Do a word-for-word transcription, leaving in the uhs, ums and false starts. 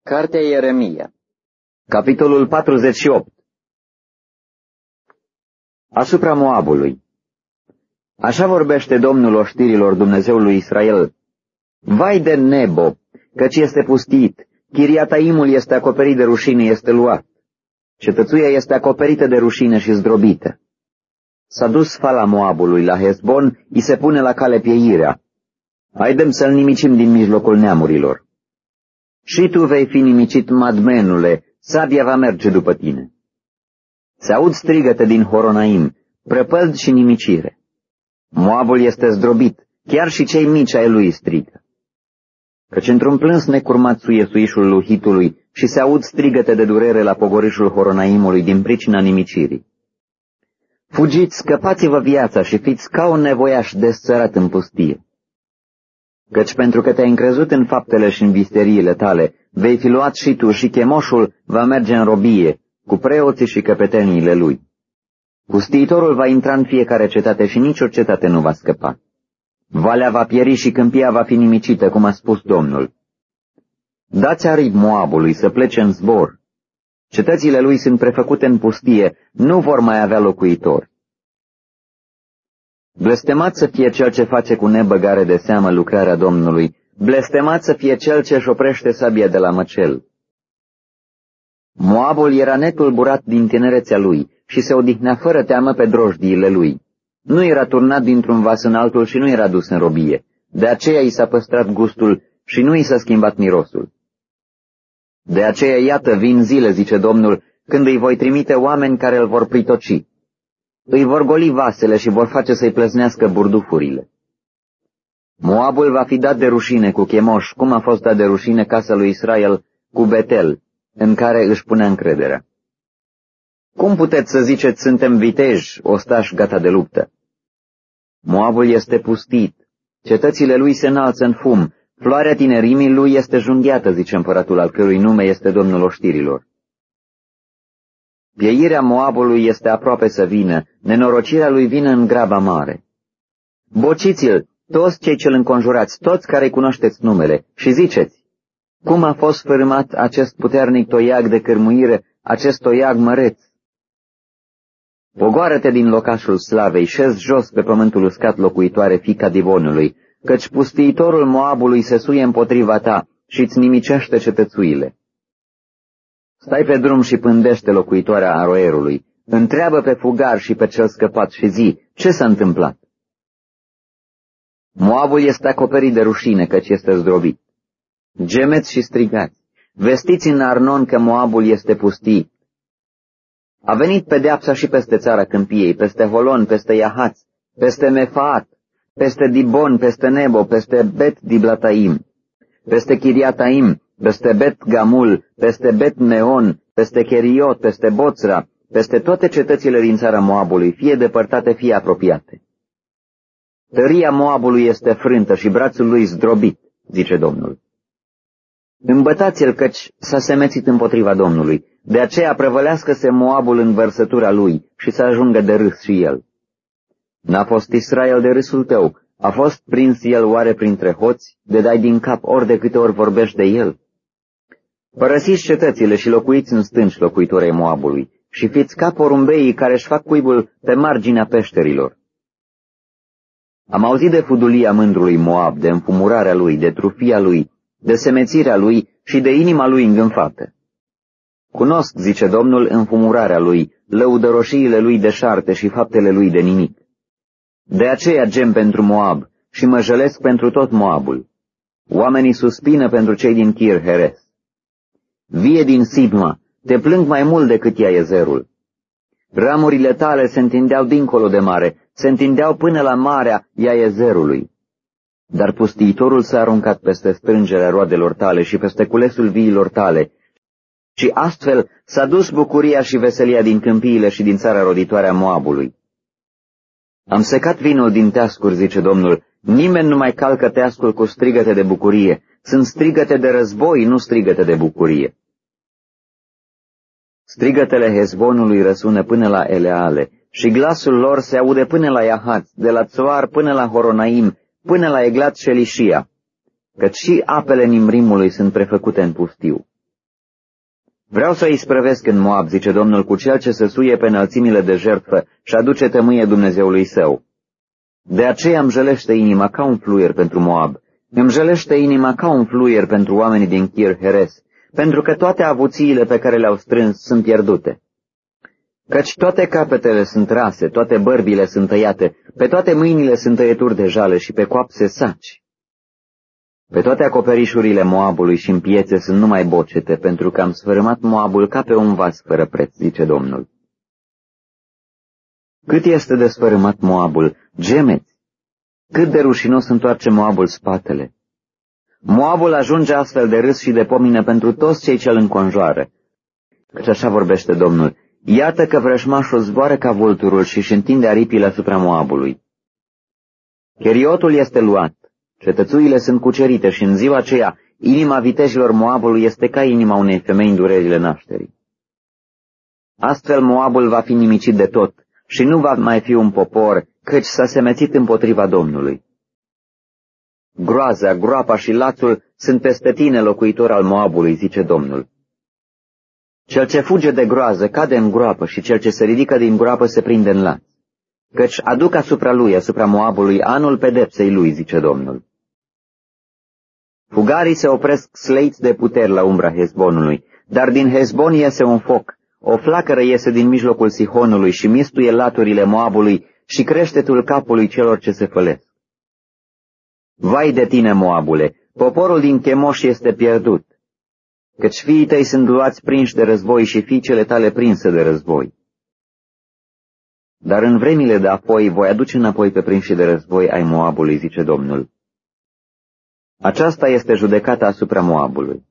Cartea Ieremia, capitolul patruzeci și opt. Asupra Moabului. Așa vorbește Domnul oștirilor, Dumnezeul lui Israel. Vai de Nebo, căci este pustit, Chiriataimul este acoperit de rușine, este luat. Cetățuia este acoperită de rușine și zdrobită. S-a dus fala Moabului la Hesbon, îi se pune la cale pieirea. Haidem să-l nimicim din mijlocul neamurilor. Și tu vei fi nimicit, Madmenule, sabia va merge după tine. Se aud strigăte din Horonaim, prăpăld și nimicire. Moabul este zdrobit, chiar și cei mici ai lui strigă. Căci într-un plâns necurmat suie suișul luhitului și se aud strigăte de durere la pogorișul Horonaimului din pricina nimicirii. Fugiți, scăpați-vă viața și fiți ca un nevoiaș desțărat în pustie. Căci pentru că te-ai încrezut în faptele și în visteriile tale, vei fi luat și tu și chemoșul va merge în robie, cu preoții și căpeteniile lui. Pustiitorul va intra în fiecare cetate și nicio cetate nu va scăpa. Valea va pieri și câmpia va fi nimicită, cum a spus Domnul. Dați aripi Moabului să plece în zbor. Cetățile lui sunt prefăcute în pustie, nu vor mai avea locuitori. Blestemat să fie cel ce face cu nebăgare de seamă lucrarea Domnului, blestemat să fie cel ce își oprește sabia de la măcel. Moabul era netulburat din tinerețea lui și se odihnea fără teamă pe drojdiile lui. Nu era turnat dintr-un vas în altul și nu era dus în robie, de aceea i s-a păstrat gustul și nu i s-a schimbat mirosul. De aceea, iată, vin zile, zice Domnul, când îi voi trimite oameni care îl vor pritoci. Îi vor goli vasele și vor face să-i plăznească burdufurile. Moabul va fi dat de rușine cu Chemoș, cum a fost dat de rușine casa lui Israel cu Betel, în care își punea încrederea. Cum puteți să ziceți, suntem viteji, ostași gata de luptă? Moabul este pustit, cetățile lui se înalță în fum, floarea tinerimii lui este junghiată, zice împăratul, al cărui nume este Domnul oștirilor. Pieirea Moabului este aproape să vină, nenorocirea lui vine în graba mare. Bociți-l, toți cei ce-l înconjurați, toți care-i cunoașteți numele, și ziceți, cum a fost fărâmat acest puternic toiag de cârmuire, acest toiag măreț? Pogoară-te din locașul slavei, șez jos pe pământul uscat, locuitoare, fiica Divonului, căci pustiitorul Moabului se suie împotriva ta și îți nimicește cetățuile. Stai pe drum și pândește, locuitoarea Aroerului, întreabă pe fugar și pe cel scăpat și zi, ce s-a întâmplat? Moabul este acoperit de rușine, căci este zdrobit. Gemeți și strigați, vestiți în Arnon că Moabul este pustit. A venit pedeapsa și peste țara câmpiei, peste Holon, peste Iahaț, peste Mefaat, peste Dibon, peste Nebo, peste Bet Diblataim, peste Chiriataim, peste Bet Gamul, peste Bet Meon, peste Cheriot, peste Boțra, peste toate cetățile din țara Moabului, fie depărtate, fie apropiate. Tăria Moabului este frântă și brațul lui zdrobit, zice Domnul. Îmbătați-l, căci s-a semețit împotriva Domnului, de aceea prăvălească-se Moabul în vărsătura lui și să ajungă de râs și el. N-a fost Israel de râsul tău, a fost prins el oare printre hoți, de dai din cap ori de câte ori vorbești de el? Părăsiți cetățile și locuiți în stânci, locuitorii Moabului, și fiți ca porumbeii care își fac cuibul pe marginea peșterilor. Am auzit de fudulia mândrului Moab, de înfumurarea lui, de trufia lui, de semețirea lui și de inima lui îngânfată. Cunosc, zice Domnul, înfumurarea lui, lăudăroșiile lui deșarte și faptele lui de nimic. De aceea gem pentru Moab și mă jălesc pentru tot Moabul. Oamenii suspină pentru cei din Kir Heres. Vie din Sibma, te plâng mai mult decât Iaezerul. Ramurile tale se întindeau dincolo de mare, se întindeau până la marea Iaezerului. Dar pustiitorul s-a aruncat peste strângerea roadelor tale și peste culesul viilor tale, și astfel s-a dus bucuria și veselia din câmpiile și din țara roditoare a Moabului. Am secat vinul din teascuri, zice Domnul, nimeni nu mai calcă teascul cu strigăte de bucurie, sunt strigăte de război, nu strigăte de bucurie. Strigătele Hezbonului răsună până la Eleale și glasul lor se aude până la Iahaț, de la Țoar până la Horonaim, până la Eglat și Elișia, căci și apele Nimrimului sunt prefăcute în pustiu. Vreau să îi sprăvesc în Moab, zice Domnul, cu cel ce se suie pe înălțimile de jertfă și aduce tămâie Dumnezeului său. De aceea îmi jălește inima ca un fluier pentru Moab, îmi jălește inima ca un fluier pentru oamenii din Kir Heres, pentru că toate avuțiile pe care le-au strâns sunt pierdute. Căci toate capetele sunt rase, toate bărbile sunt tăiate, pe toate mâinile sunt tăieturi de jale și pe coapse saci. Pe toate acoperișurile Moabului și în piețe sunt numai bocete, pentru că am sfărâmat Moabul ca pe un vas fără preț, zice Domnul. Cât este de sfărâmat Moabul, gemeți! Cât de rușinos întoarce Moabul spatele! Moabul ajunge astfel de râs și de pomină pentru toți cei ce îl înconjoară. Căci așa vorbește Domnul, iată că vrăjmașul zboară ca vulturul și își întinde aripile asupra Moabului. Cheriotul este luat, cetățuile sunt cucerite și în ziua aceea inima vitejilor Moabului este ca inima unei femei în durerile nașterii. Astfel Moabul va fi nimicit de tot și nu va mai fi un popor, căci s-a semețit împotriva Domnului. Groaza, groapa și lațul sunt peste tine, locuitor al Moabului, zice Domnul. Cel ce fuge de groază cade în groapă și cel ce se ridică din groapă se prinde în laț. Căci aduc asupra lui, asupra Moabului, anul pedepsei lui, zice Domnul. Fugarii se opresc sleiți de puteri la umbra Hezbonului, dar din Hezbon iese un foc, o flacără iese din mijlocul Sihonului și mistuie laturile Moabului și creștetul capului celor ce se fălesc. Vai de tine, Moabule, poporul din Chemoș este pierdut, căci fiii tăi sunt luați prinși de război și fiicele tale prinse de război. Dar în vremile de apoi voi aduce înapoi pe prinși de război ai Moabului, zice Domnul. Aceasta este judecata asupra Moabului.